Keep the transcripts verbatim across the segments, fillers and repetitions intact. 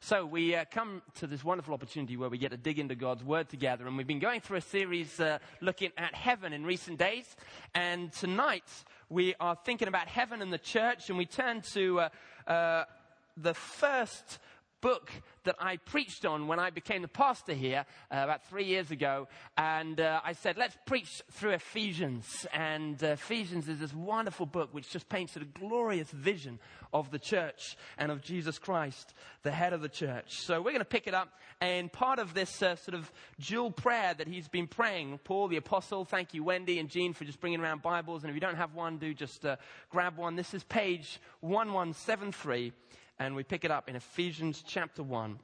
So we uh, come to this wonderful opportunity where we get to dig into God's Word together. And we've been going through a series uh, looking at heaven in recent days. And tonight we are thinking about heaven and the church. And we turn to uh, uh, the first book that I preached on when I became the pastor here uh, about three years ago. And uh, I said, let's preach through Ephesians. And uh, Ephesians is this wonderful book which just paints a glorious vision of the church and of Jesus Christ, the head of the church. So we're going to pick it up. And part of this uh, sort of dual prayer that he's been praying, Paul the Apostle, thank you Wendy and Jean for just bringing around Bibles. And if you don't have one, do just uh, grab one. This is page one one seven three. And we pick it up in Ephesians chapter one.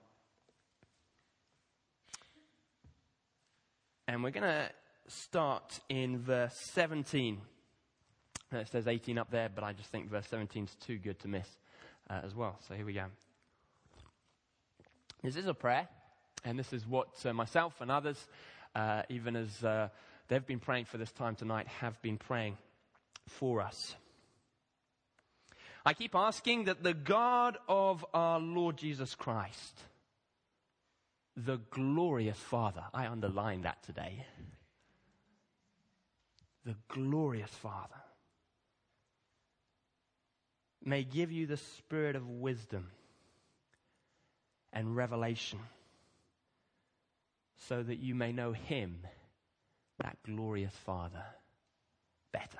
And we're going to start in verse seventeen. It says eighteen up there, but I just think verse seventeen is too good to miss uh, as well. So here we go. This is a prayer, and this is what uh, myself and others, uh, even as uh, they've been praying for this time tonight, have been praying for us. I keep asking that the God of our Lord Jesus Christ, the glorious Father, I underline that today, the glorious Father, may give you the spirit of wisdom and revelation so that you may know Him, that glorious Father, better.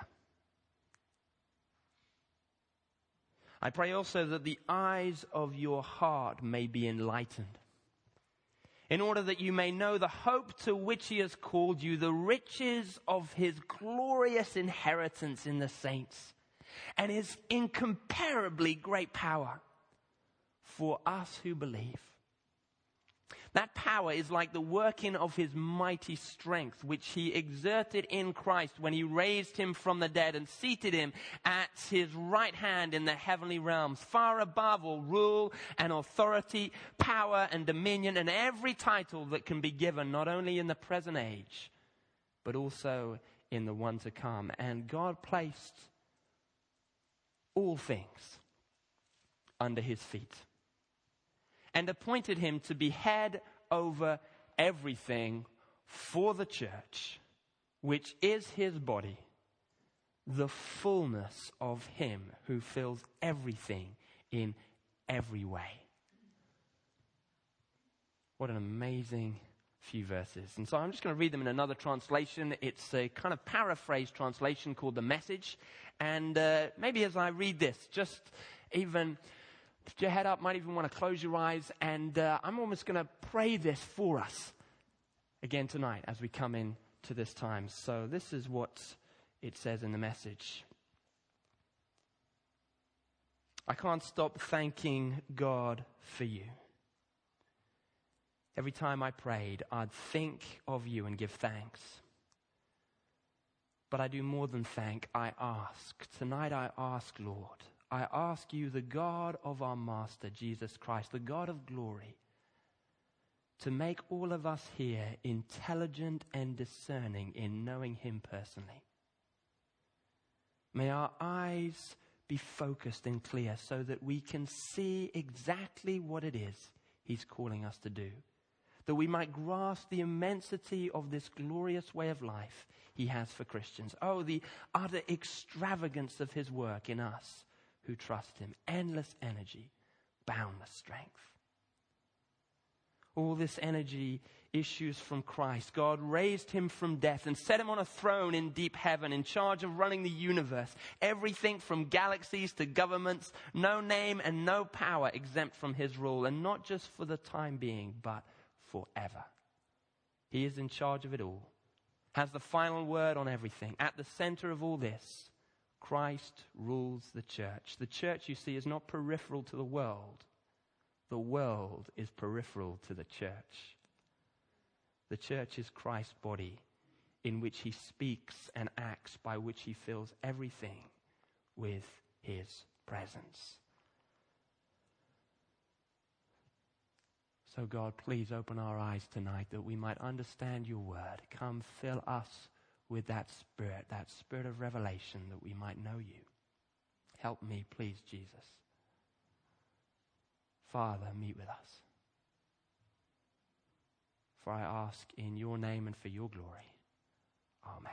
I pray also that the eyes of your heart may be enlightened, in order that you may know the hope to which He has called you, the riches of His glorious inheritance in the saints, and His incomparably great power for us who believe. That power is like the working of His mighty strength, which He exerted in Christ when He raised Him from the dead and seated Him at His right hand in the heavenly realms, far above all rule and authority, power and dominion, and every title that can be given, not only in the present age, but also in the one to come. And God placed all things under His feet, and appointed Him to be head over everything for the church, which is His body, the fullness of Him who fills everything in every way. What an amazing few verses. And so I'm just going to read them in another translation. It's a kind of paraphrase translation called The Message. And uh, maybe as I read this, just even put your head up, might even want to close your eyes, and uh, I'm almost going to pray this for us again tonight as we come in to this time. So this is what it says in The Message. I can't stop thanking God for you. Every time I prayed, I'd think of you and give thanks. But I do more than thank, I ask. Tonight I ask, Lord, I ask you, the God of our Master, Jesus Christ, the God of glory, to make all of us here intelligent and discerning in knowing Him personally. May our eyes be focused and clear so that we can see exactly what it is He's calling us to do, that we might grasp the immensity of this glorious way of life He has for Christians. Oh, the utter extravagance of His work in us who trust Him. Endless energy, boundless strength. All this energy issues from Christ. God raised Him from death and set Him on a throne in deep heaven, in charge of running the universe. Everything from galaxies to governments, no name and no power exempt from His rule. And not just for the time being, but forever. He is in charge of it all. Has the final word on everything. At the center of all this, Christ rules the church. The church, you see, is not peripheral to the world. The world is peripheral to the church. The church is Christ's body, in which He speaks and acts, by which He fills everything with His presence. So God, please open our eyes tonight that we might understand your word. Come fill us with that spirit, that spirit of revelation, that we might know you. Help me, please, Jesus. Father, meet with us. For I ask in your name and for your glory. Amen.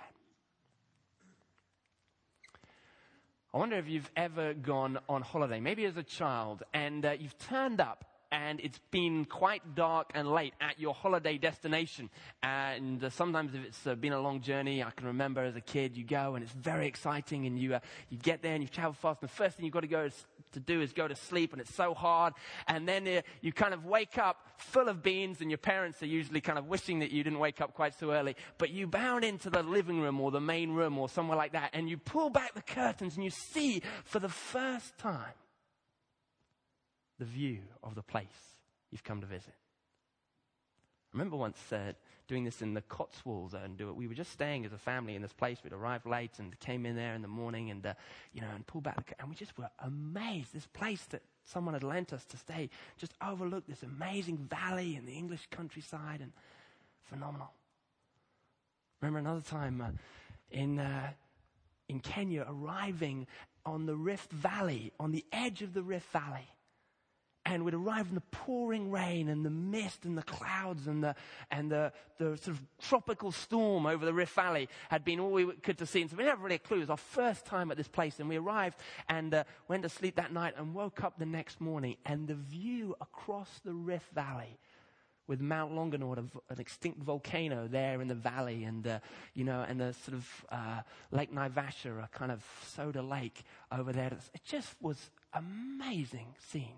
I wonder if you've ever gone on holiday, maybe as a child, and uh, you've turned up and it's been quite dark and late at your holiday destination. And uh, sometimes if it's uh, been a long journey, I can remember as a kid, you go and it's very exciting, and you uh, you get there and you travel fast, and the first thing you've got to go is, to do is go to sleep, and it's so hard. And then uh, you kind of wake up full of beans, and your parents are usually kind of wishing that you didn't wake up quite so early. But you bound into the living room or the main room or somewhere like that, and you pull back the curtains and you see for the first time the view of the place you've come to visit. I remember once uh, doing this in the Cotswolds, and do it. We were just staying as a family in this place. We'd arrived late and came in there in the morning, and uh, you know, and pulled back, the, and we just were amazed. This place that someone had lent us to stay just overlooked this amazing valley in the English countryside, and phenomenal. Remember another time uh, in uh, in Kenya, arriving on the Rift Valley, on the edge of the Rift Valley. And we'd arrived in the pouring rain and the mist and the clouds and the and the, the sort of tropical storm over the Rift Valley had been all we could to see. And so we didn't have really a clue. It was our first time at this place. And we arrived and uh, went to sleep that night and woke up the next morning. And the view across the Rift Valley with Mount Longonot, an extinct volcano there in the valley, and uh, you know, and the sort of uh, Lake Naivasha, a kind of soda lake over there. It just was amazing scene.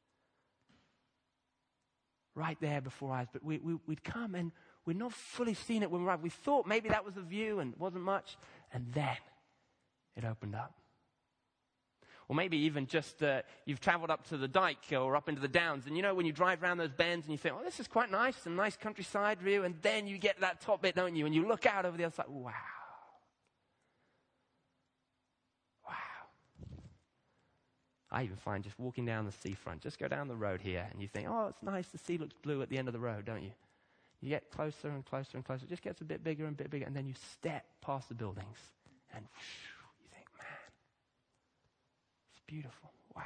Right there before our eyes. But we, we, we'd come and we'd not fully seen it when we arrived. We thought maybe that was the view and wasn't much. And then it opened up. Or maybe even just uh, you've traveled up to the dike or up into the downs. And you know, when you drive around those bends and you think, oh, this is quite nice, a nice countryside view. And then you get to that top bit, don't you? And you look out over the other side. Wow. I even find just walking down the seafront, just go down the road here, and you think, oh, it's nice, the sea looks blue at the end of the road, don't you? You get closer and closer and closer. It just gets a bit bigger and a bit bigger, and then you step past the buildings, and whoosh, you think, man, it's beautiful. Wow.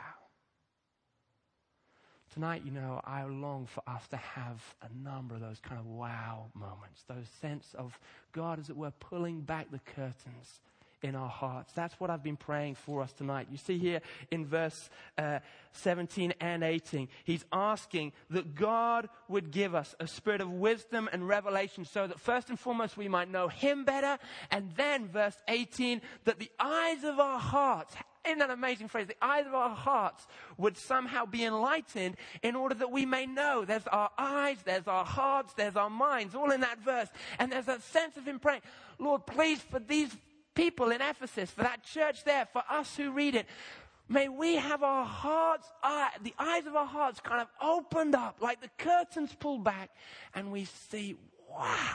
Tonight, you know, I long for us to have a number of those kind of wow moments, those sense of God, as it were, pulling back the curtains in our hearts. That's what I've been praying for us tonight. You see here in verse uh, seventeen and eighteen, he's asking that God would give us a spirit of wisdom and revelation so that first and foremost we might know him better, and then verse eighteen, that the eyes of our hearts, isn't that an amazing phrase? The eyes of our hearts would somehow be enlightened in order that we may know. There's our eyes, there's our hearts, there's our minds, all in that verse. And there's that sense of him praying, Lord, please, for these people in Ephesus, for that church there, for us who read it, may we have our hearts, eye, the eyes of our hearts kind of opened up, like the curtains pulled back, and we see, wow.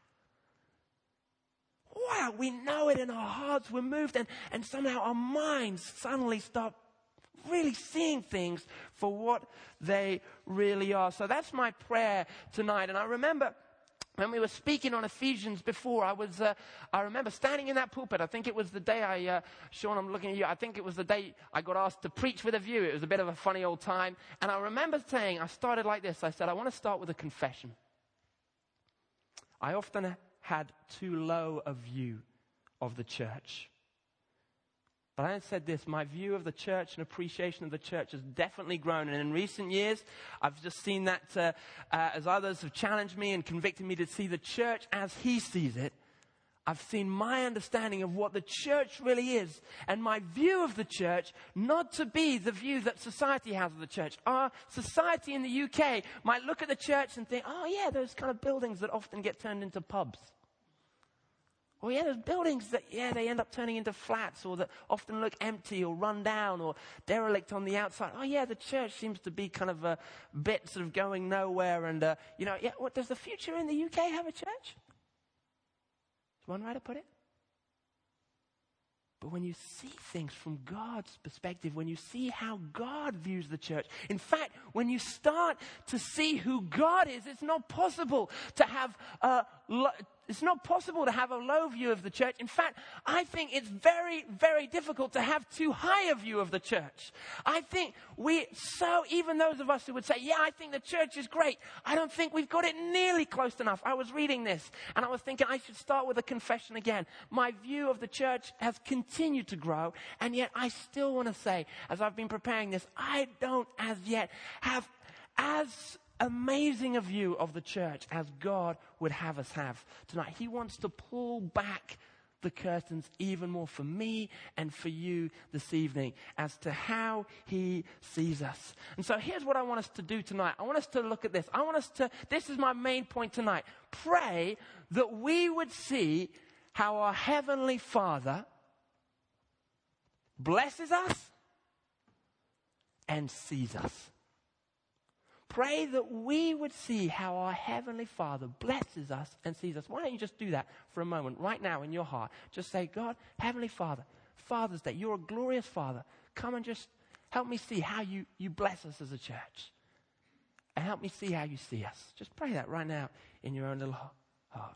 Wow, we know it in our hearts, we're moved, and, and somehow our minds suddenly start really seeing things for what they really are. So that's my prayer tonight. And I remember when we were speaking on Ephesians before, I was, uh, I remember standing in that pulpit. I think it was the day I, uh, Sean, I'm looking at you. I think it was the day I got asked to preach with a view. It was a bit of a funny old time. And I remember saying, I started like this. I said, I want to start with a confession. I often had too low a view of the church. But I said this, my view of the church and appreciation of the church has definitely grown. And in recent years, I've just seen that uh, uh, as others have challenged me and convicted me to see the church as he sees it. I've seen my understanding of what the church really is and my view of the church not to be the view that society has of the church. Our society in the U K might look at the church and think, oh yeah, those kind of buildings that often get turned into pubs. Or yeah, there's buildings that, yeah, they end up turning into flats, or that often look empty or run down or derelict on the outside. Oh yeah, the church seems to be kind of a bit sort of going nowhere. And, uh, you know, yeah, what, does the future in the U K have a church? Is one way to put it? But when you see things from God's perspective, when you see how God views the church, in fact, when you start to see who God is, it's not possible to have a, it's not possible to have a low view of the church. In fact, I think it's very, very difficult to have too high a view of the church. I think we, so even those of us who would say, yeah, I think the church is great, I don't think we've got it nearly close enough. I was reading this and I was thinking I should start with a confession again. My view of the church has continued to grow, and yet I still want to say, as I've been preparing this, I don't as yet have as amazing a view of the church as God would have us have tonight. He wants to pull back the curtains even more for me and for you this evening as to how he sees us. And so here's what I want us to do tonight. I want us to look at this. I want us to, this is my main point tonight. Pray that we would see how our Heavenly Father blesses us and sees us. Pray that we would see how our Heavenly Father blesses us and sees us. Why don't you just do that for a moment right now in your heart? Just say, God, Heavenly Father, Father's Day, you're a glorious Father. Come and just help me see how you, you bless us as a church. And help me see how you see us. Just pray that right now in your own little heart.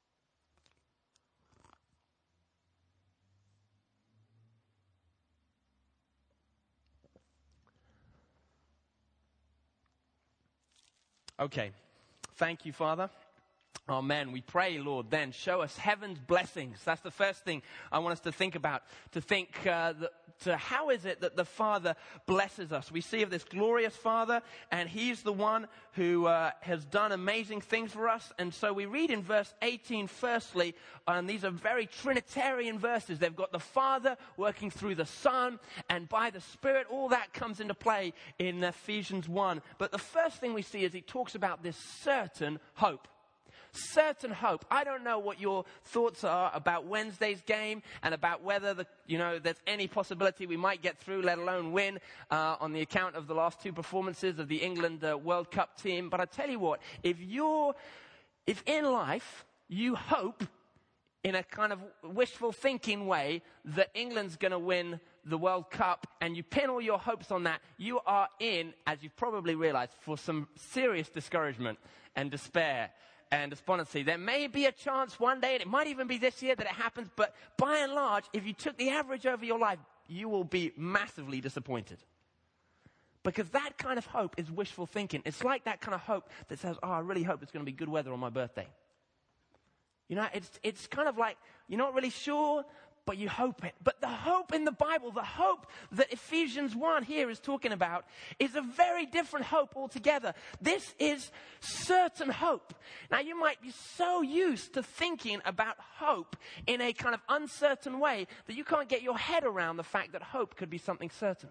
Okay. Thank you, Father. Amen. We pray, Lord, then show us heaven's blessings. That's the first thing I want us to think about. To think, uh, that, to how is it that the Father blesses us? We see of this glorious Father, and He's the one who uh, has done amazing things for us. And so we read in verse eighteen, firstly, and these are very Trinitarian verses. They've got the Father working through the Son, and by the Spirit, all that comes into play in Ephesians one. But the first thing we see is He talks about this certain hope. Certain hope. I don't know what your thoughts are about Wednesday's game and about whether the, you know, there's any possibility we might get through, let alone win, uh, on the account of the last two performances of the England uh, World Cup team. But I tell you what, if you're, if in life you hope in a kind of wishful thinking way that England's going to win the World Cup and you pin all your hopes on that, you are in, as you've probably realized, for some serious discouragement and despair and despondency. There may be a chance one day, and it might even be this year, that it happens, but by and large, if you took the average over your life, you will be massively disappointed. Because that kind of hope is wishful thinking. It's like that kind of hope that says, oh, I really hope it's going to be good weather on my birthday. You know, it's it's kind of like, you're not really sure, but you hope it. But the hope in the Bible, the hope that Ephesians one here is talking about, is a very different hope altogether. This is certain hope. Now, you might be so used to thinking about hope in a kind of uncertain way that you can't get your head around the fact that hope could be something certain.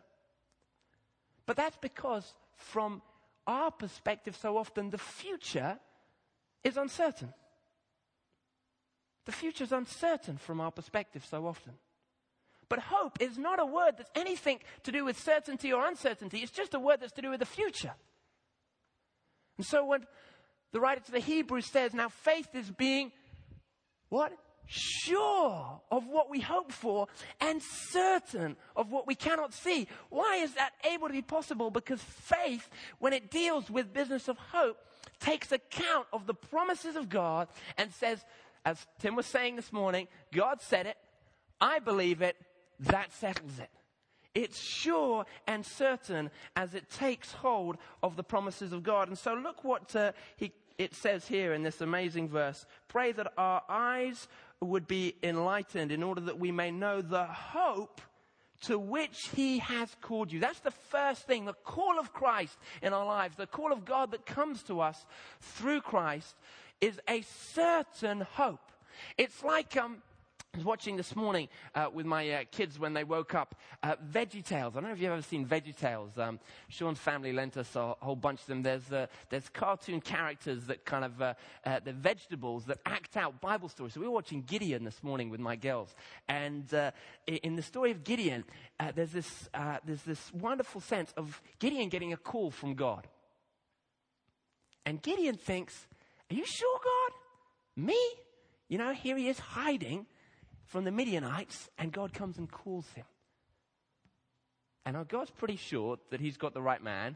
But that's because from our perspective, so often the future is uncertain. The future is uncertain from our perspective so often. But hope is not a word that's anything to do with certainty or uncertainty. It's just a word that's to do with the future. And so when the writer to the Hebrews says, now faith is being, what? Sure of what we hope for and certain of what we cannot see. Why is that able to be possible? Because faith, when it deals with business of hope, takes account of the promises of God and says, as Tim was saying this morning, God said it, I believe it, that settles it. It's sure and certain as it takes hold of the promises of God. And so look what uh, he, it says here in this amazing verse. Pray that our eyes would be enlightened in order that we may know the hope to which he has called you. That's the first thing, the call of Christ in our lives, the call of God that comes to us through Christ is a certain hope. It's like, um, I was watching this morning uh, with my uh, kids when they woke up, uh, VeggieTales. I don't know if you've ever seen VeggieTales. Um, Sean's family lent us a whole bunch of them. There's uh, there's cartoon characters that kind of, uh, uh, they're vegetables that act out Bible stories. So we were watching Gideon this morning with my girls. And uh, in the story of Gideon, uh, there's this uh, there's this wonderful sense of Gideon getting a call from God. And Gideon thinks, are you sure, God? Me? You know, here he is hiding from the Midianites, and God comes and calls him. And now God's pretty sure that he's got the right man,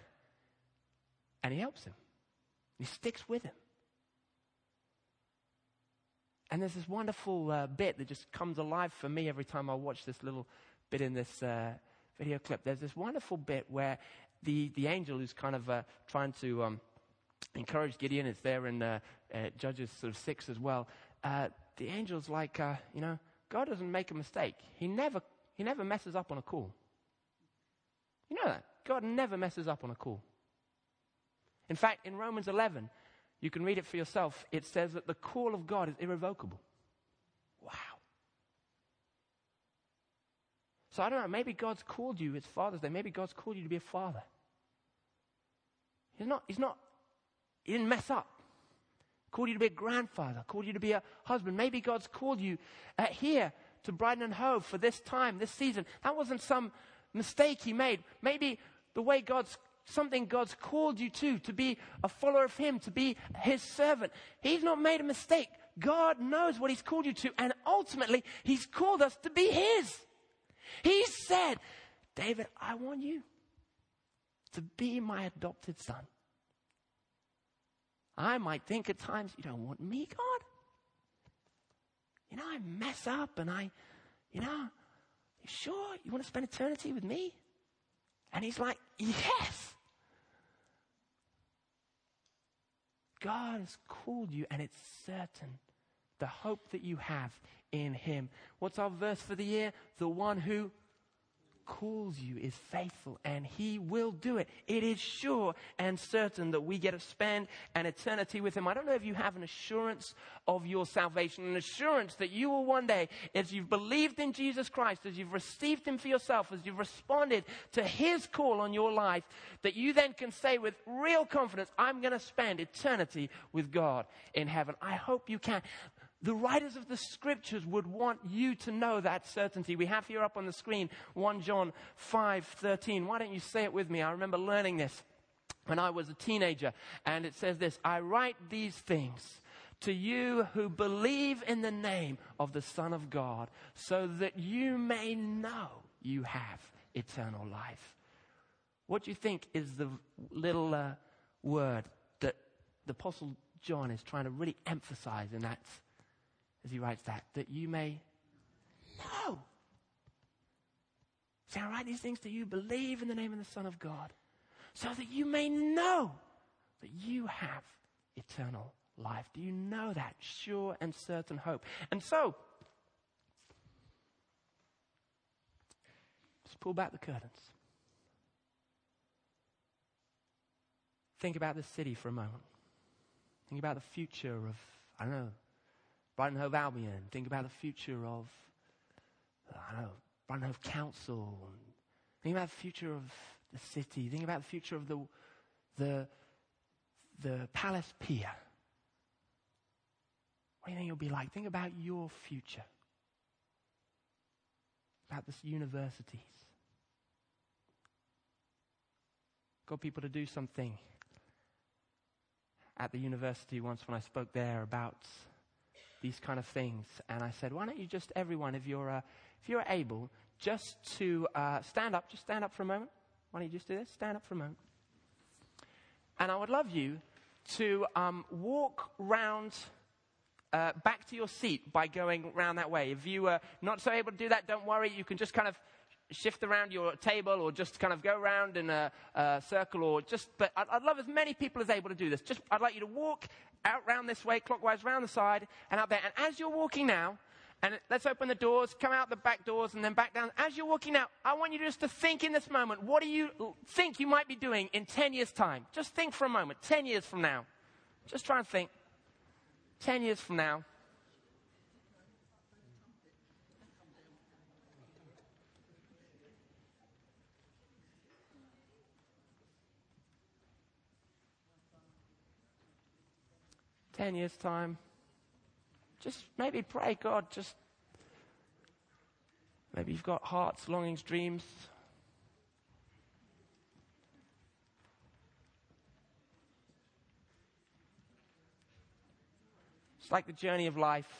and he helps him. He sticks with him. And there's this wonderful uh, bit that just comes alive for me every time I watch this little bit in this uh, video clip. There's this wonderful bit where the, the angel who's kind of uh, trying to um, encourage Gideon, it's there in uh, uh, Judges sort of six as well. Uh, the angel's like, uh, you know, God doesn't make a mistake. He never, he never messes up on a call. You know that? God never messes up on a call. In fact, in Romans eleven, you can read it for yourself. It says that the call of God is irrevocable. Wow. So I don't know, maybe God's called you, it's Father's Day, maybe God's called you to be a father. He's not, he's not, he didn't mess up. Called you to be a grandfather, called you to be a husband. Maybe God's called you uh, here to Brighton and Hove for this time, this season. That wasn't some mistake he made. Maybe the way God's, something God's called you to, to be a follower of him, to be his servant. He's not made a mistake. God knows what he's called you to, and ultimately, he's called us to be his. He said, David, I want you to be my adopted son. I might think at times, you don't want me, God? You know, I mess up and I, you know, you sure you want to spend eternity with me? And he's like, yes. God has called you and it's certain. The hope that you have in him. What's our verse for the year? The one who calls you is faithful and he will do it. It is sure and certain that we get to spend an eternity with him. I don't know if you have an assurance of your salvation, an assurance that you will one day, as you've believed in Jesus Christ, as you've received him for yourself, as you've responded to his call on your life, that you then can say with real confidence, I'm going to spend eternity with God in heaven. I hope you can. The writers of the scriptures would want you to know that certainty. We have here up on the screen, First John five thirteen. Why don't you say it with me? I remember learning this when I was a teenager. And it says this, I write these things to you who believe in the name of the Son of God, so that you may know you have eternal life. What do you think is the little uh, word that the Apostle John is trying to really emphasize in that? As he writes that, that you may know. See, I write these things to you, believe in the name of the Son of God, so that you may know that you have eternal life. Do you know that sure and certain hope? And so, let's pull back the curtains. Think about this city for a moment. Think about the future of, I don't know, Brighton Hove Albion. Think about the future of, I don't know, Brighton Hove Council. Think about the future of the city. Think about the future of the, the, the Palace Pier. What do you think it'll be like? Think about your future. About the universities. Got people to do something at the university once when I spoke there about these kind of things. And I said, why don't you just, everyone, if you're, uh, if you're able, just to uh, stand up, just stand up for a moment. Why don't you just do this? Stand up for a moment. And I would love you to um, walk round uh, back to your seat by going round that way. If you are not so able to do that, don't worry. You can just kind of shift around your table or just kind of go around in a, a circle or just, but I'd, I'd love as many people as able to do this. Just, I'd like you to walk out round this way, clockwise, round the side and out there. And as you're walking now, and let's open the doors, come out the back doors and then back down. As you're walking out, I want you just to think in this moment, what do you think you might be doing in ten years' time? Just think for a moment, ten years from now. Just try and think. ten years from now. Ten years' time. Just maybe pray, God, just maybe you've got hearts, longings, dreams. It's like the journey of life.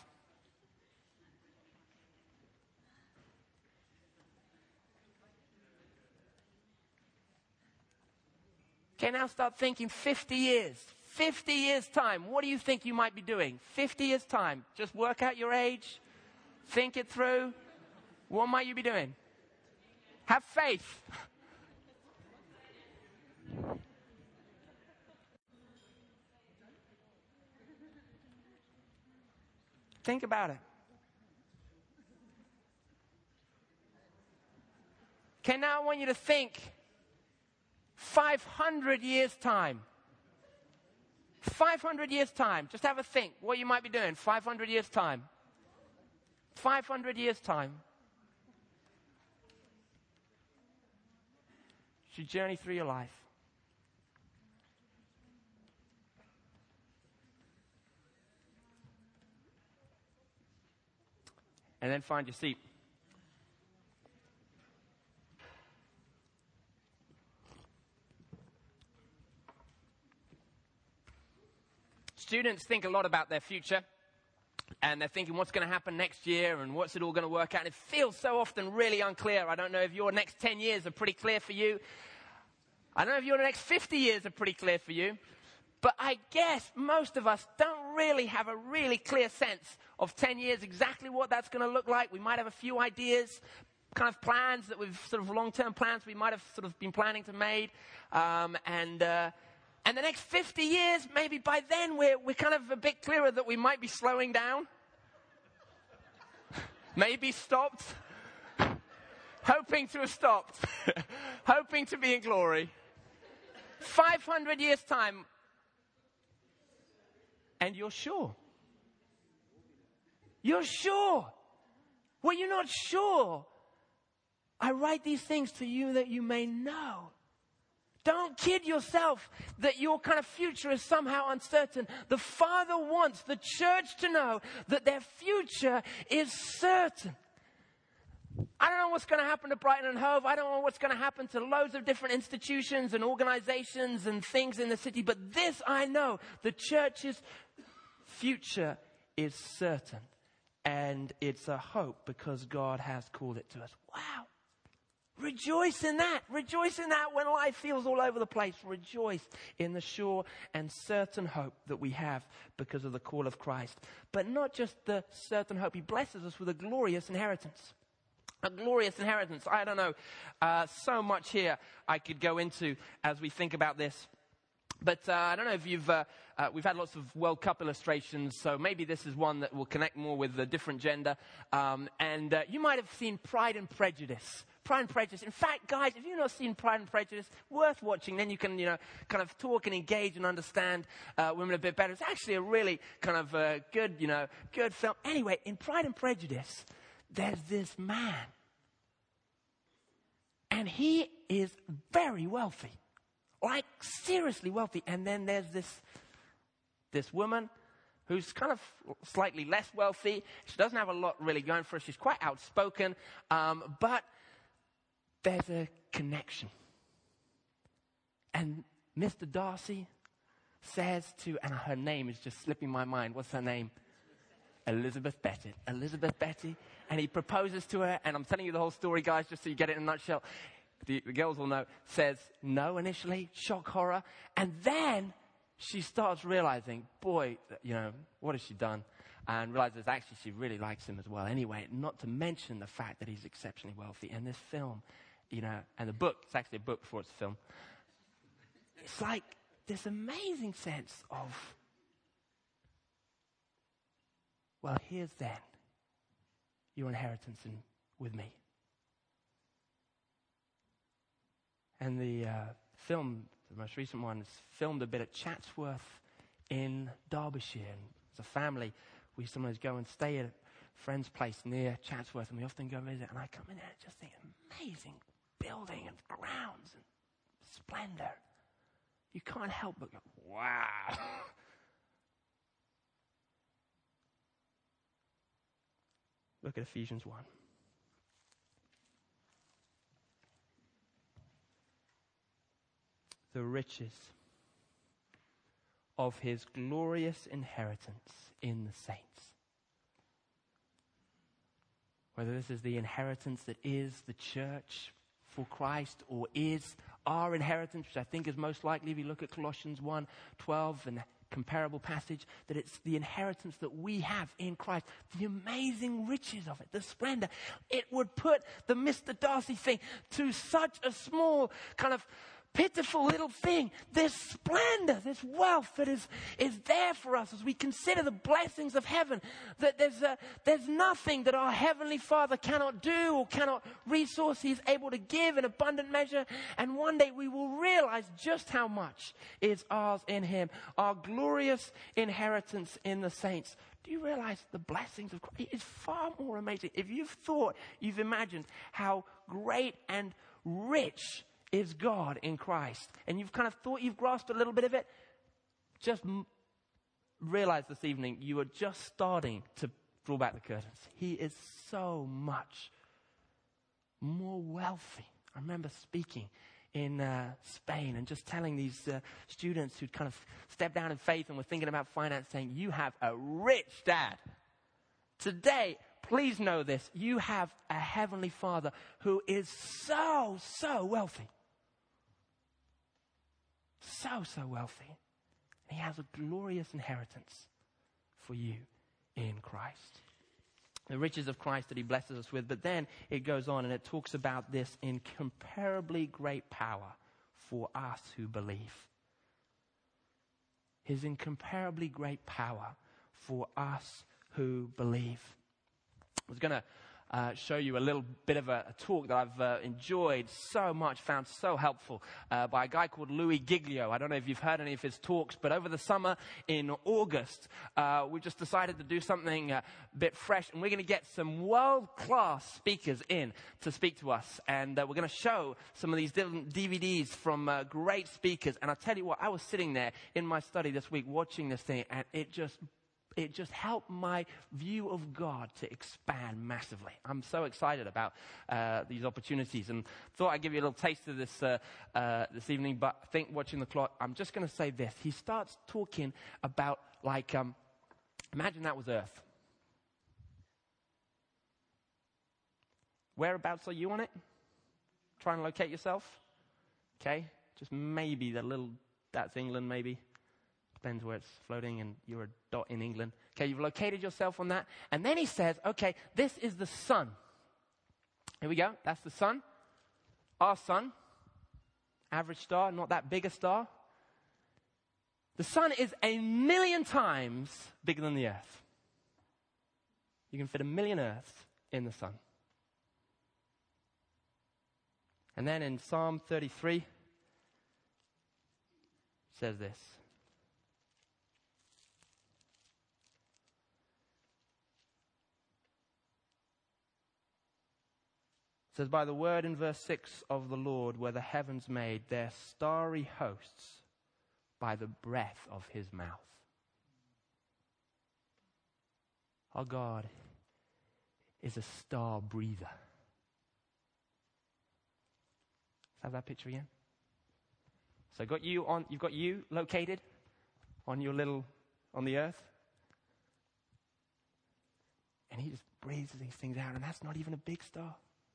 Okay, now start thinking fifty years. fifty years' time, what do you think you might be doing? fifty years' time. Just work out your age. Think it through. What might you be doing? Have faith. Think about it. Okay, now I want you to think five hundred years' time. five hundred years' time. Just have a think what you might be doing five hundred years' time. five hundred years' time. You journey through your life. And then find your seat. Students think a lot about their future. And they're thinking, what's going to happen next year and what's it all going to work out? And it feels so often really unclear. I don't know if your next ten years are pretty clear for you. I don't know if your next fifty years are pretty clear for you. But I guess most of us don't really have a really clear sense of ten years, exactly what that's going to look like. We might have a few ideas, kind of plans that we've sort of long-term plans we might have sort of been planning to make. Um, and... Uh, And the next fifty years, maybe by then we're, we're kind of a bit clearer that we might be slowing down. Maybe stopped. Hoping to have stopped. Hoping to be in glory. five hundred years' time. And you're sure. You're sure. Well, you're not sure. I write these things to you that you may know. Don't kid yourself that your kind of future is somehow uncertain. The Father wants the church to know that their future is certain. I don't know what's going to happen to Brighton and Hove. I don't know what's going to happen to loads of different institutions and organizations and things in the city. But this I know, the church's future is certain. And it's a hope because God has called it to us. Wow. Rejoice in that. Rejoice in that when life feels all over the place. Rejoice in the sure and certain hope that we have because of the call of Christ. But not just the certain hope. He blesses us with a glorious inheritance. A glorious inheritance. I don't know. Uh, so much here I could go into as we think about this. But uh, I don't know if you've, uh, uh, we've had lots of World Cup illustrations, so maybe this is one that will connect more with a different gender. Um, and uh, you might have seen Pride and Prejudice. Pride and Prejudice. In fact, guys, if you've not seen Pride and Prejudice, worth watching. Then you can, you know, kind of talk and engage and understand uh, women a bit better. It's actually a really kind of uh, good, you know, good film. Anyway, in Pride and Prejudice, there's this man. And he is very wealthy. Like, seriously wealthy. And then there's this, this woman who's kind of slightly less wealthy. She doesn't have a lot really going for her. She's quite outspoken. Um, but there's a connection. And Mister Darcy says to, and her name is just slipping my mind. What's her name? Elizabeth Bennet. Elizabeth Bennet. And he proposes to her, and I'm telling you the whole story, guys, just so you get it in a nutshell. The, the girls will know, says no initially, shock, horror. And then she starts realizing, boy, you know, what has she done? And realizes actually she really likes him as well. Anyway, not to mention the fact that he's exceptionally wealthy. And this film, you know, and the book, it's actually a book before it's a film. It's like this amazing sense of, well, here's then your inheritance in, with me. And the uh, film, the most recent one, is filmed a bit at Chatsworth in Derbyshire. And as a family, we sometimes go and stay at a friend's place near Chatsworth, and we often go visit. And I come in there and just think, amazing building and grounds and splendor. You can't help but go, wow. Look at Ephesians one. The riches of his glorious inheritance in the saints. Whether this is the inheritance that is the church for Christ or is our inheritance, which I think is most likely if you look at Colossians one twelve and comparable passage, that it's the inheritance that we have in Christ, the amazing riches of it, the splendor. It would put the Mister Darcy thing to such a small kind of pitiful little thing. This splendor, this wealth that is, is there for us as we consider the blessings of heaven. That there's, a, there's nothing that our Heavenly Father cannot do or cannot resource. He is able to give in abundant measure. And one day we will realize just how much is ours in Him. Our glorious inheritance in the saints. Do you realize the blessings of Christ? It is far more amazing. If you've thought, you've imagined how great and rich is God in Christ, and you've kind of thought you've grasped a little bit of it, just m- realize this evening you are just starting to draw back the curtains. He is so much more wealthy. I remember speaking in uh, Spain and just telling these uh, students who'd kind of stepped down in faith and were thinking about finance, saying, you have a rich dad. Today, please know this, you have a Heavenly Father who is so, so wealthy. So, so wealthy. And He has a glorious inheritance for you in Christ. The riches of Christ that He blesses us with. But then it goes on and it talks about this incomparably great power for us who believe. His incomparably great power for us who believe. I was going to Uh, show you a little bit of a, a talk that I've uh, enjoyed so much, found so helpful, uh, by a guy called Louis Giglio. I don't know if you've heard any of his talks, but over the summer in August, uh, we just decided to do something uh, a bit fresh, and we're going to get some world-class speakers in to speak to us, and uh, we're going to show some of these different D V Ds from uh, great speakers. And I'll tell you what, I was sitting there in my study this week watching this thing, and it just It just helped my view of God to expand massively. I'm so excited about uh, these opportunities, and thought I'd give you a little taste of this uh, uh, this evening. But I think watching the clock, I'm just going to say this. He starts talking about, like, um, imagine that was Earth. Whereabouts are you on it? Try and locate yourself. Okay, just maybe the little, that's England maybe. Depends where it's floating, and you're a dot in England. Okay, you've located yourself on that. And then he says, okay, this is the sun. Here we go. That's the sun. Our sun. Average star, not that big a star. The sun is a million times bigger than the earth. You can fit a million earths in the sun. And then in Psalm thirty-three, it says this. It says, by the word in verse six of the Lord were the heavens made, their starry hosts by the breath of His mouth. Our God is a star breather. Let's have that picture again. So got you on, you've got you located on your little, on the earth. And He just breathes these things out, and that's not even a big star.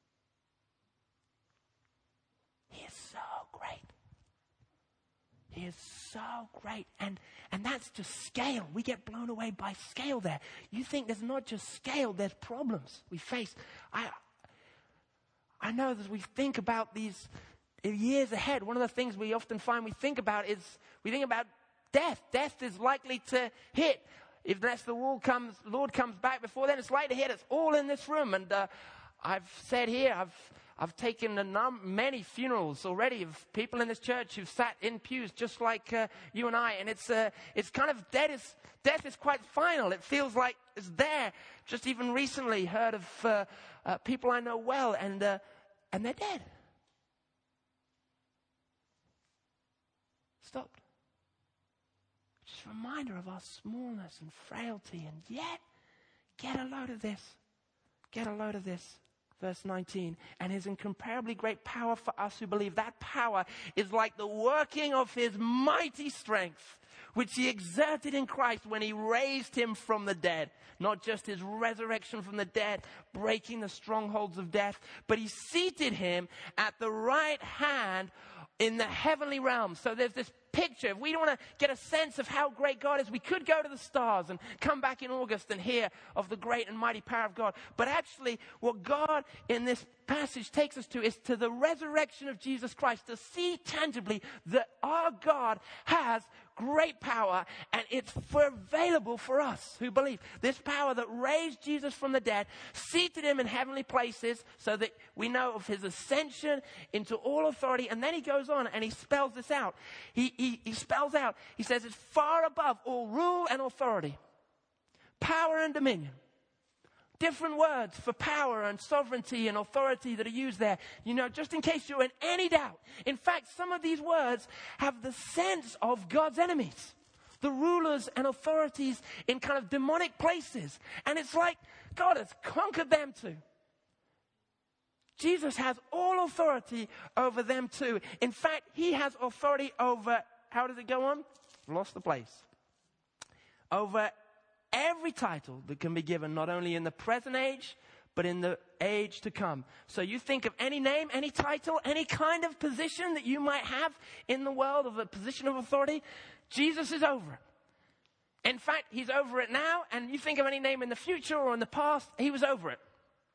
He is so great. He is so great. And and that's just scale. We get blown away by scale there. You think there's not just scale, there's problems we face. I I know that we think about these years ahead. One of the things we often find we think about is, we think about death. Death is likely to hit. If unless the Lord comes, Lord comes back before then, it's likely to hit us all in this room. And uh, I've said here, I've I've taken a num- many funerals already of people in this church who've sat in pews just like uh, you and I, and it's uh, it's kind of death is death is quite final. It feels like it's there. Just even recently heard of uh, uh, people I know well, and uh, and they're dead. Stopped. Just a reminder of our smallness and frailty, and yet get a load of this. Get a load of this. Verse nineteen, and His incomparably great power for us who believe. That power is like the working of His mighty strength, which He exerted in Christ when He raised Him from the dead. Not just His resurrection from the dead, breaking the strongholds of death, but He seated Him at the right hand in the heavenly realm. So there's this picture. If we want to get a sense of how great God is, we could go to the stars and come back in August and hear of the great and mighty power of God. But actually, what God in this passage takes us to is to the resurrection of Jesus Christ, to see tangibly that our God has great power, and it's for available for us who believe. This power that raised Jesus from the dead, seated him in heavenly places so that we know of his ascension into all authority. And then he goes on and he spells this out. He, he, he spells out, he says it's far above all rule and authority, power and dominion. Different words for power and sovereignty and authority that are used there. You know, just in case you're in any doubt. In fact, some of these words have the sense of God's enemies. The rulers and authorities in kind of demonic places. And it's like God has conquered them too. Jesus has all authority over them too. In fact, he has authority over, how does it go on? Lost the place. Over every title that can be given, not only in the present age, but in the age to come. So you think of any name, any title, any kind of position that you might have in the world, of a position of authority, Jesus is over it. In fact, he's over it now, and you think of any name in the future or in the past, he was over it.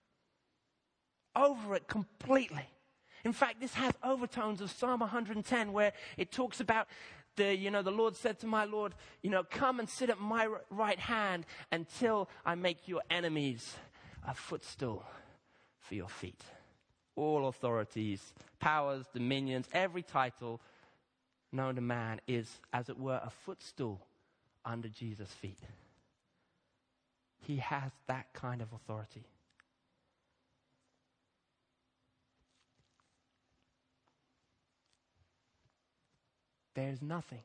Over it completely. In fact, this has overtones of Psalm one hundred ten, where it talks about The, you know, the Lord said to my Lord, you know, come and sit at my right hand until I make your enemies a footstool for your feet. All authorities, powers, dominions, every title known to man is, as it were, a footstool under Jesus' feet. He has that kind of authority. There's nothing,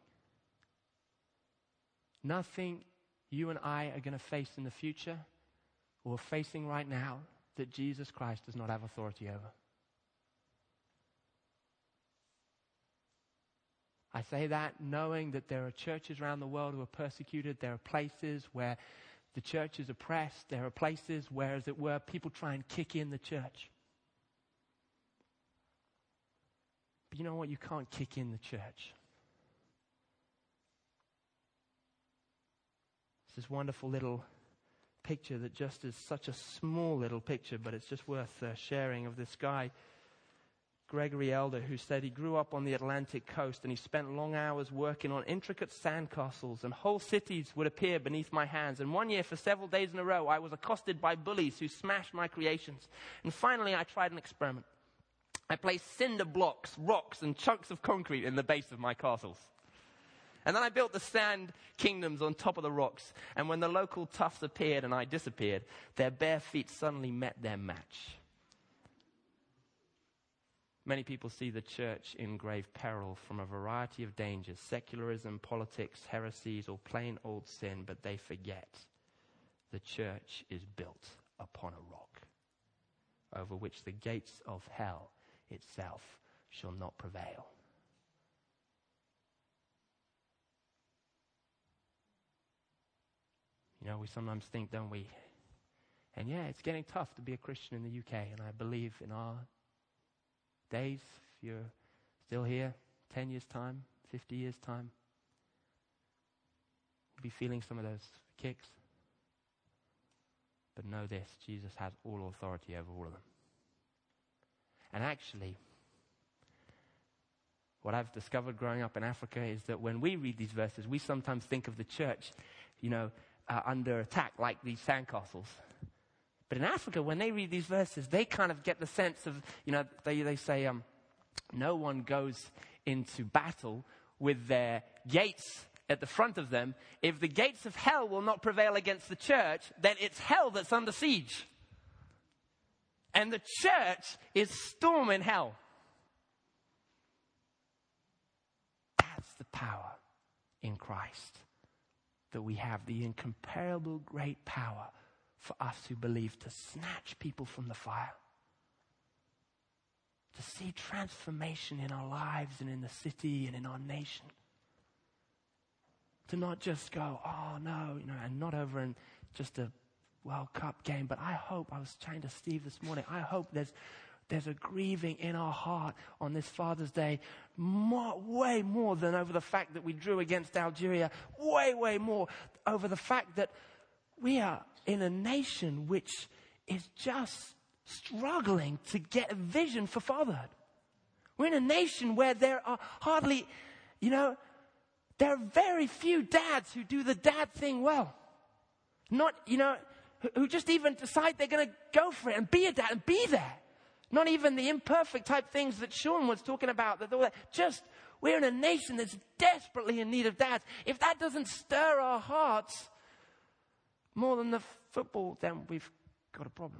nothing you and I are going to face in the future or facing right now that Jesus Christ does not have authority over. I say that knowing that there are churches around the world who are persecuted. There are places where the church is oppressed. There are places where, as it were, people try and kick in the church. But you know what? You can't kick in the church. This wonderful little picture that just is such a small little picture, but it's just worth uh, sharing, of this guy, Gregory Elder, who said he grew up on the Atlantic coast and he spent long hours working on intricate sandcastles, and whole cities would appear beneath my hands. And one year, for several days in a row, I was accosted by bullies who smashed my creations. And finally, I tried an experiment. I placed cinder blocks, rocks, and chunks of concrete in the base of my castles. And then I built the sand kingdoms on top of the rocks. And when the local toughs appeared and I disappeared, their bare feet suddenly met their match. Many people see the church in grave peril from a variety of dangers: secularism, politics, heresies, or plain old sin. But they forget the church is built upon a rock, over which the gates of hell itself shall not prevail. You know, we sometimes think, don't we? And yeah, it's getting tough to be a Christian in the U K. And I believe in our days, if you're still here, ten years' time, fifty years' time, we'll be feeling some of those kicks. But know this, Jesus has all authority over all of them. And actually, what I've discovered growing up in Africa is that when we read these verses, we sometimes think of the church, you know, Uh, under attack, like these sandcastles. But in Africa, when they read these verses, they kind of get the sense of, you know, they, they say, um, no one goes into battle with their gates at the front of them. If the gates of hell will not prevail against the church, then it's hell that's under siege. And the church is storming hell. That's the power in Christ. That we have the incomparable great power for us who believe to snatch people from the fire. To see transformation in our lives and in the city and in our nation. To not just go, oh no, you know, and not over in just a World Cup game, but I hope, I was chatting to Steve this morning, I hope there's there's a grieving in our heart on this Father's Day, more, way more than over the fact that we drew against Algeria, way, way more over the fact that we are in a nation which is just struggling to get a vision for fatherhood. We're in a nation where there are hardly, you know, there are very few dads who do the dad thing well. Not, you know, who just even decide they're going to go for it and be a dad and be there. Not even the imperfect type things that Sean was talking about. That just, we're in a nation that's desperately in need of dads. If that doesn't stir our hearts more than the football, then we've got a problem.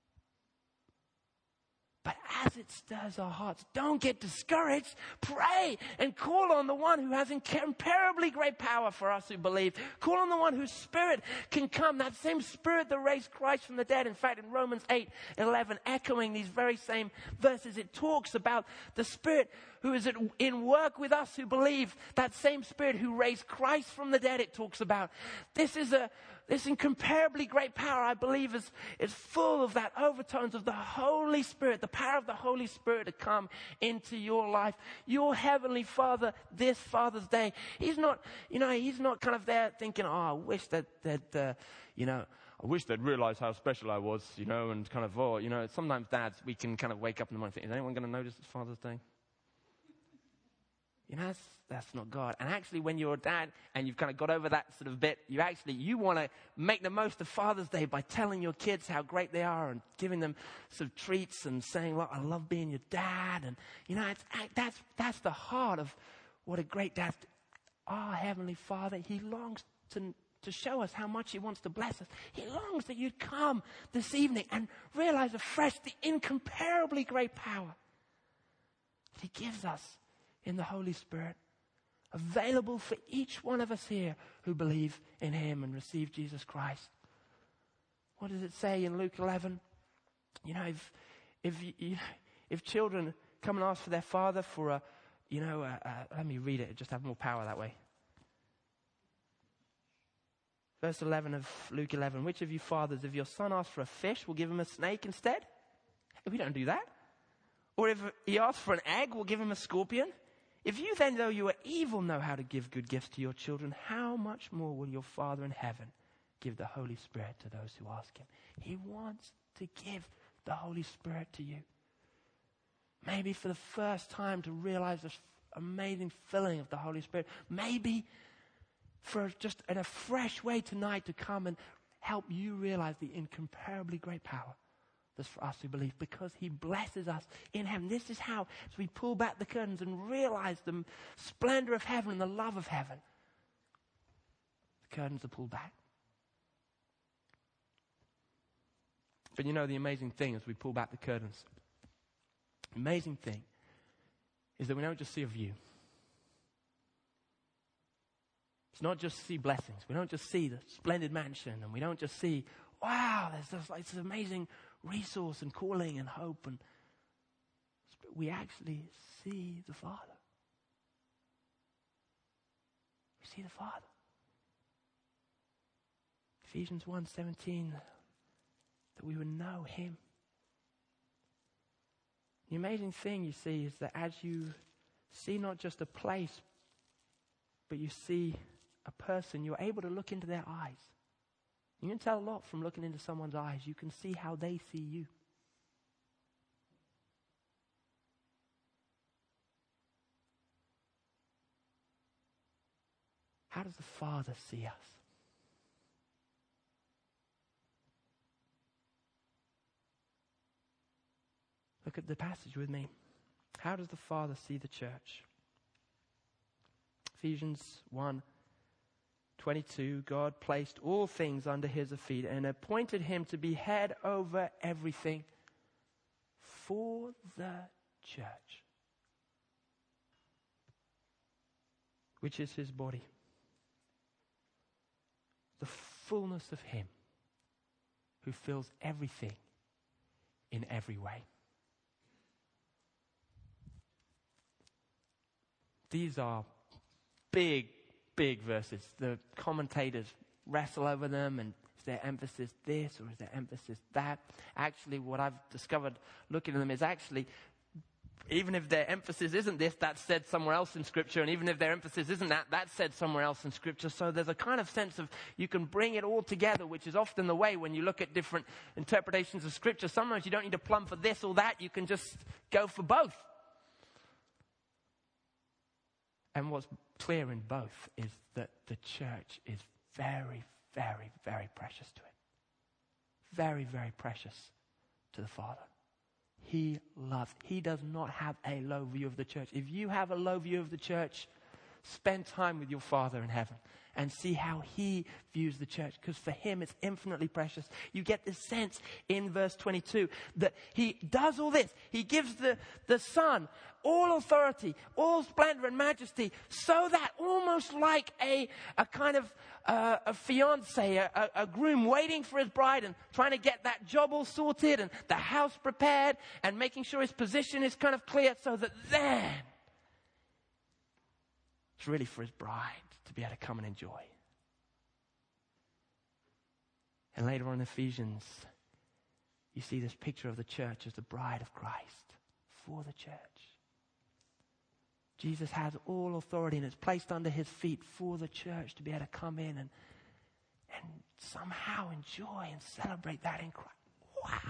But as it stirs our hearts, don't get discouraged. Pray and call on the one who has incomparably great power for us who believe. Call on the one whose spirit can come, that same spirit that raised Christ from the dead. In fact, in Romans eight eleven, echoing these very same verses, it talks about the spirit who is at, in work with us who believe. That same spirit who raised Christ from the dead, it talks about. This is a This incomparably great power, I believe, is, is full of that overtones of the Holy Spirit, the power of the Holy Spirit to come into your life. Your Heavenly Father, this Father's Day, He's not, you know, He's not kind of there thinking, oh, I wish that, that uh, you know, I wish they'd realize how special I was, you know, and kind of, oh, you know, sometimes dads, we can kind of wake up in the morning and think, is anyone going to notice it's Father's Day? You know, that's, that's not God. And actually, when you're a dad and you've kind of got over that sort of bit, you actually, you want to make the most of Father's Day by telling your kids how great they are and giving them sort of treats and saying, look, I love being your dad. And, you know, it's, that's, that's the heart of what a great dad, our Heavenly Father, He longs to, to show us how much He wants to bless us. He longs that you'd come this evening and realize afresh the incomparably great power that He gives us in the Holy Spirit, available for each one of us here who believe in Him and receive Jesus Christ. What does it say in Luke eleven? You know, if if you, if children come and ask for their father for a, you know, a, a, let me read it. Just have more power that way. Verse eleven of Luke eleven. Which of you fathers, if your son asks for a fish, will give him a snake instead? We don't do that. Or if he asks for an egg, we'll give him a scorpion. If you then, though you are evil, know how to give good gifts to your children, how much more will your Father in heaven give the Holy Spirit to those who ask Him? He wants to give the Holy Spirit to you. Maybe for the first time to realize this amazing filling of the Holy Spirit. Maybe for just in a fresh way tonight to come and help you realize the incomparably great power that's for us who believe, because He blesses us in heaven. This is how, as we pull back the curtains and realize the splendor of heaven and the love of heaven, the curtains are pulled back. But you know, the amazing thing as we pull back the curtains, the amazing thing is that we don't just see a view. It's not just see blessings. We don't just see the splendid mansion, and we don't just see, wow, there's this, like, this amazing resource and calling and hope, and we actually see the Father. We see the Father. Ephesians one seventeen, that we would know Him. The amazing thing, you see, is that as you see not just a place, but you see a person, you're able to look into their eyes. You can tell a lot from looking into someone's eyes. You can see how they see you. How does the Father see us? Look at the passage with me. How does the Father see the church? Ephesians one twenty-two, God placed all things under His feet and appointed Him to be head over everything for the church, which is His body, the fullness of Him who fills everything in every way. These are big, big verses. The commentators wrestle over them and their emphasis this or is their emphasis that? Actually, what I've discovered looking at them is actually, even if their emphasis isn't this, that's said somewhere else in Scripture. And even if their emphasis isn't that, that's said somewhere else in Scripture. So there's a kind of sense of you can bring it all together, which is often the way when you look at different interpretations of Scripture. Sometimes you don't need to plumb for this or that. You can just go for both. And what's clear in both is that the church is very, very, very precious to it. Very, very precious to the Father. He loves. He does not have a low view of the church. If you have a low view of the church, spend time with your Father in heaven and see how He views the church, because for Him it's infinitely precious. You get this sense in verse twenty-two that He does all this. He gives the, the Son all authority, all splendor and majesty, so that almost like a, a kind of uh, a fiance, a, a, a groom waiting for his bride and trying to get that job all sorted and the house prepared and making sure his position is kind of clear, so that then it's really for his bride to be able to come and enjoy. And later on in Ephesians, you see this picture of the church as the bride of Christ for the church. Jesus has all authority and it's placed under His feet for the church to be able to come in and, and somehow enjoy and celebrate that in Christ. Wow.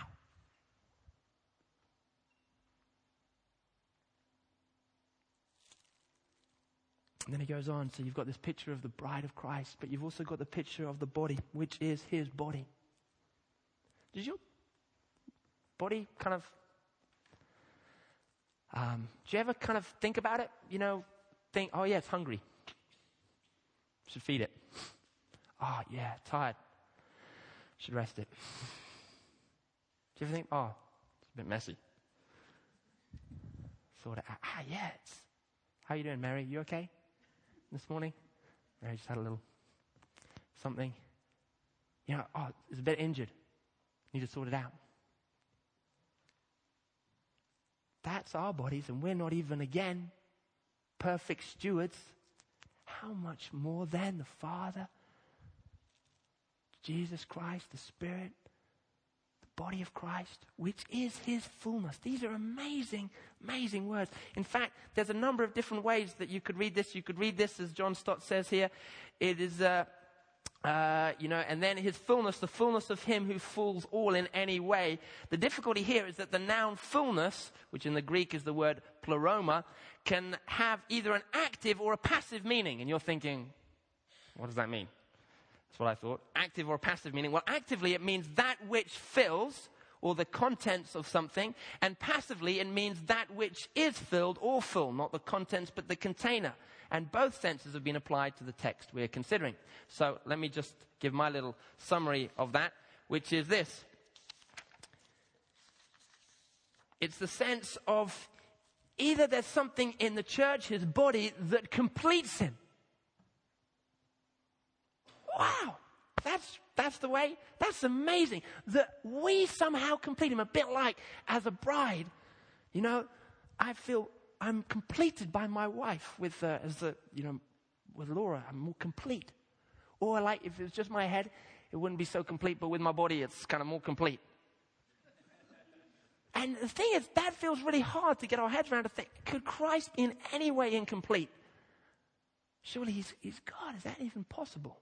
And then he goes on, so you've got this picture of the bride of Christ, but you've also got the picture of the body, which is His body. Does your body kind of, um, do you ever kind of think about it? You know, think, oh yeah, it's hungry. Should feed it. Oh yeah, tired. Should rest it. Do you ever think, oh, it's a bit messy. Sort of, ah yeah, it's, how you doing, Mary? You okay? This morning, I just had a little something. You know, oh, it's a bit injured. Need to sort it out. That's our bodies, and we're not even, again, perfect stewards. How much more then the Father, Jesus Christ, the Spirit, the body of Christ, which is His fullness. These are amazing, amazing words. In fact, there's a number of different ways that you could read this. You could read this as John Stott says here. It is, uh, uh, you know, and then His fullness, the fullness of Him who fills all in any way. The difficulty here is that the noun fullness, which in the Greek is the word pleroma, can have either an active or a passive meaning. And you're thinking, what does that mean? That's what I thought. Active or passive meaning. Well, actively it means that which fills, or the contents of something. And passively it means that which is filled or full, not the contents but the container. And both senses have been applied to the text we're considering. So let me just give my little summary of that, which is this. It's the sense of either there's something in the church, His body, that completes Him. Wow, that's that's the way. That's amazing that we somehow complete Him. A bit like as a bride, you know, I feel I'm completed by my wife with uh, as a you know with Laura. I'm more complete. Or like if it was just my head, it wouldn't be so complete. But with my body, it's kind of more complete. And the thing is, that feels really hard to get our heads around. To think, could Christ be in any way incomplete? Surely He's He's God. Is that even possible?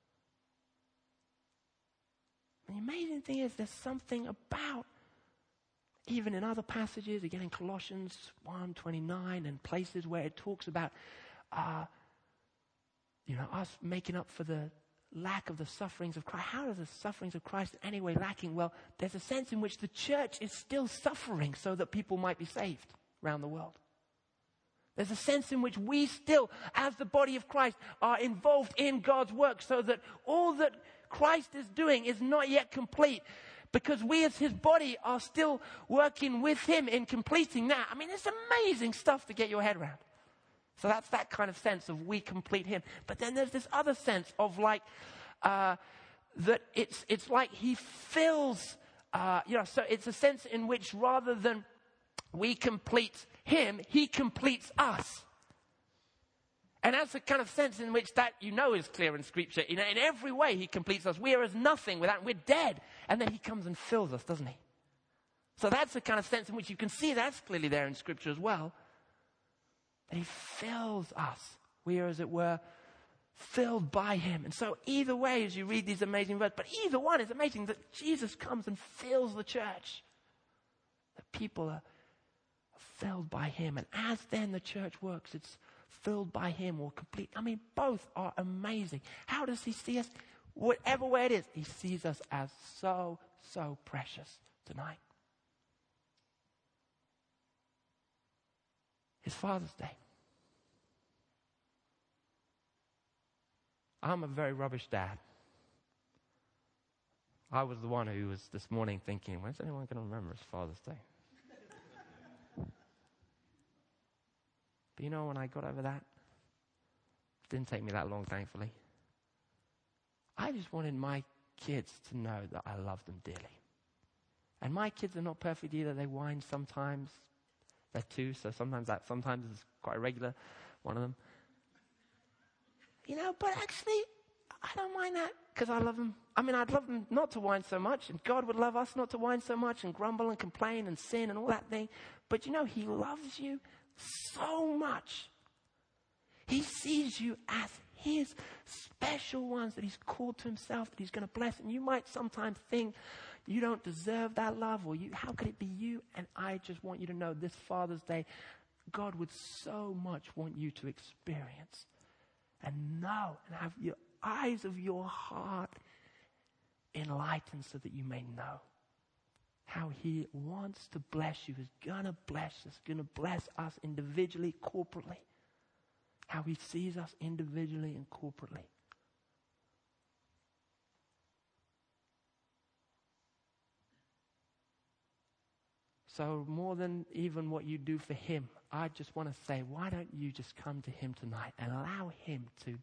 The amazing thing is there's something about, even in other passages, again in Colossians one twenty-nine and places where it talks about, uh, you know, us making up for the lack of the sufferings of Christ. How are the sufferings of Christ in any way lacking? Well, there's a sense in which the church is still suffering so that people might be saved around the world. There's a sense in which we still, as the body of Christ, are involved in God's work so that all that Christ is doing is not yet complete, because we as His body are still working with Him in completing that. I mean, it's amazing stuff to get your head around. So that's that kind of sense of we complete Him. But then there's this other sense of like, uh, that it's, it's like He fills, uh, you know, so it's a sense in which rather than we complete Him, He completes us. And that's the kind of sense in which that, you know, is clear in Scripture. In, in every way, he completes us. We are as nothing without, we're dead. And then he comes and fills us, doesn't he? So that's the kind of sense in which you can see that's clearly there in Scripture as well. That he fills us. We are, as it were, filled by him. And so either way, as you read these amazing verses, but either one is amazing, that Jesus comes and fills the church. That people are filled by him. And as then the church works, it's filled by him or complete. I mean, both are amazing. How does he see us? Whatever way it is, he sees us as so, so precious tonight. It's Father's Day. I'm a very rubbish dad. I was the one who was this morning thinking, when's anyone going to remember it's Father's Day? But you know, when I got over that, it didn't take me that long, thankfully. I just wanted my kids to know that I love them dearly. And my kids are not perfect either. They whine sometimes. They're two, so sometimes that sometimes is quite irregular, one of them. You know, but actually, I don't mind that because I love them. I mean, I'd love them not to whine so much, and God would love us not to whine so much and grumble and complain and sin and all that thing. But you know, he loves you so much. He sees you as his special ones that he's called to himself, that he's going to bless. And you might sometimes think you don't deserve that love, or you, how could it be you? And I just want you to know this Father's Day, God would so much want you to experience and know and have your eyes of your heart enlightened so that you may know how he wants to bless you, is going to bless us, going to bless us individually, corporately. How he sees us individually and corporately. So more than even what you do for him, I just want to say, why don't you just come to him tonight and allow him to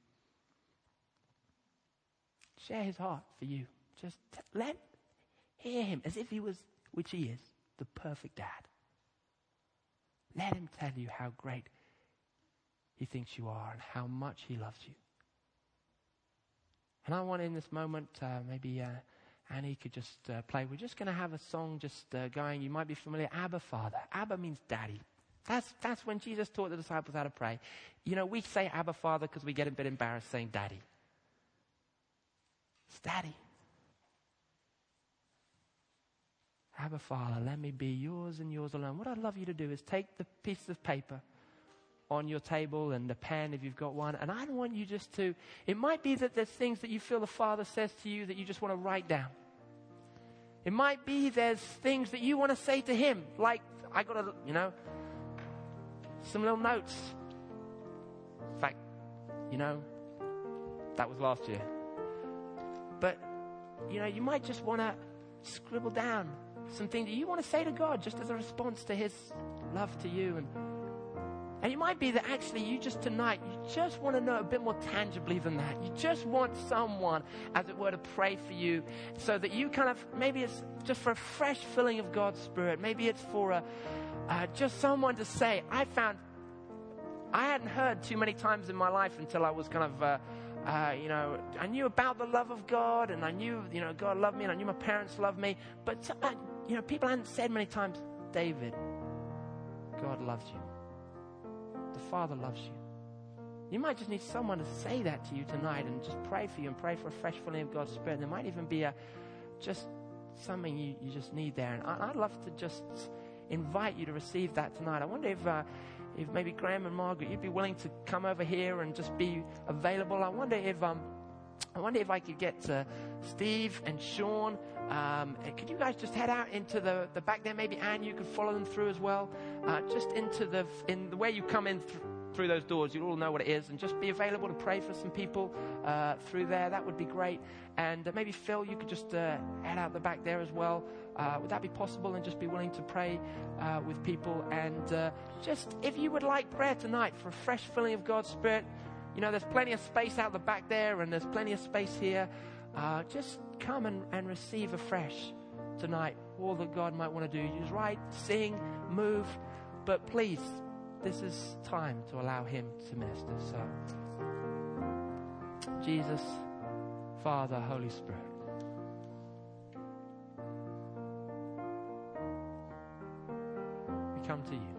share his heart for you. Just t- let, hear him as if he was, which he is, the perfect dad. Let him tell you how great he thinks you are and how much he loves you. And I want in this moment, uh, maybe uh, Annie could just uh, play. We're just going to have a song just uh, going. You might be familiar. Abba, Father. Abba means daddy. That's, that's when Jesus taught the disciples how to pray. You know, we say Abba, Father because we get a bit embarrassed saying daddy. It's daddy. Abba, Father, let me be yours and yours alone. What I'd love you to do is take the piece of paper on your table and the pen if you've got one, and I don't want you just to, it might be that there's things that you feel the Father says to you that you just want to write down. It might be there's things that you want to say to him, like, I got a, you know, some little notes. In fact, you know, that was last year. But, you know, you might just want to scribble down something that you want to say to God just as a response to his love to you. And And it might be that actually you just tonight, you just want to know a bit more tangibly than that. You just want someone, as it were, to pray for you so that you kind of, maybe it's just for a fresh filling of God's Spirit. Maybe it's for a, uh, just someone to say, I found, I hadn't heard too many times in my life until I was kind of, uh, uh, you know, I knew about the love of God and I knew, you know, God loved me and I knew my parents loved me. But, uh, you know, people hadn't said many times, David, God loves you. The Father loves you. You might just need someone to say that to you tonight and just pray for you and pray for a fresh filling of God's Spirit. There might even be a just something you, you just need there. And I, I'd love to just invite you to receive that tonight. I wonder if uh, if maybe Graham and Margaret, you'd be willing to come over here and just be available. I wonder if um I wonder if I could get uh, Steve and Sean. Um, could you guys just head out into the, the back there? Maybe Anne, you could follow them through as well. Uh, just into the in the way you come in th- through those doors, you all know what it is, and just be available to pray for some people uh, through there. That would be great. And uh, maybe Phil, you could just uh, head out the back there as well. Uh, would that be possible? And just be willing to pray uh, with people. And uh, just if you would like prayer tonight for a fresh filling of God's Spirit, you know, there's plenty of space out the back there, and there's plenty of space here. Uh, just come and, and receive afresh tonight all that God might want to do. You just write, sing, move, but please this is time to allow him to minister. So, Jesus, Father, Holy Spirit, we come to you.